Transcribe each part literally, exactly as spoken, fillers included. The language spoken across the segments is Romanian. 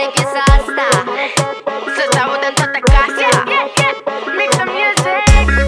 tare piesa asta, să-ți audă în toată casa. Mix some music.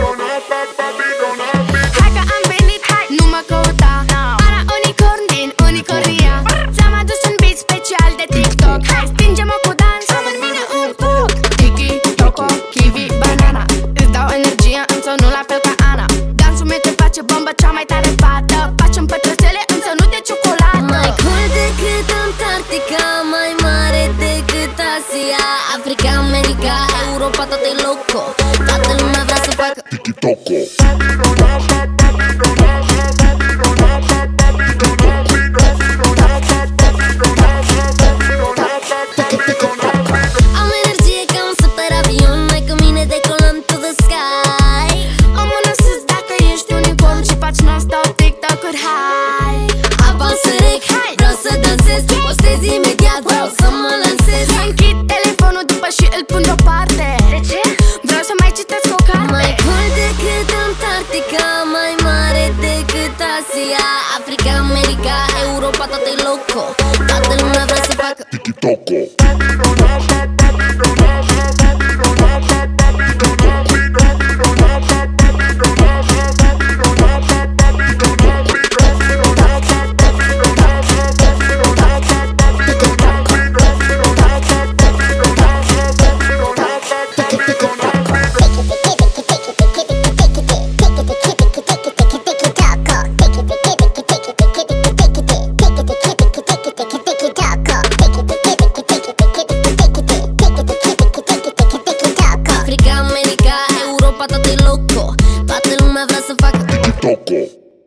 Hai că am venit, hai, nu mă căuta. Ana Unicorn din Unicornia. Ți-am adus un beat special de TikTok. Hai, stingem-o cu dans, am în mine un foc. Tiki, Toco, Kiwi, Banana. Îți dau energie, însă nu la fel ca Ana. Dansul meu te face bombă, cea mai tare fată. Facem pătrățele, însă nu de ciocolată. Mai cool decât Antarctica, mai mare decât Asia, Africa, America, Europa, tot e loco. Toată lumea vrea să facă Tiki-Toco. Am energie ca un super avion, mai cu mine decolăm to the sky. O mână sus dacă ești unicorn și faci non-stop TikTok-uri, hai. Apasă rec, vreau să dansez, postez imediat, vreau să mă lansez. Închid telefonul după și îl pun deoparte. De ce? Vreau să mai citesc o carte. Mai cool decât Antarctica, mai mare decât Asia, Africa, America, Europa, tot e loco. Toată lumea vrea să facă Tiki-Toco.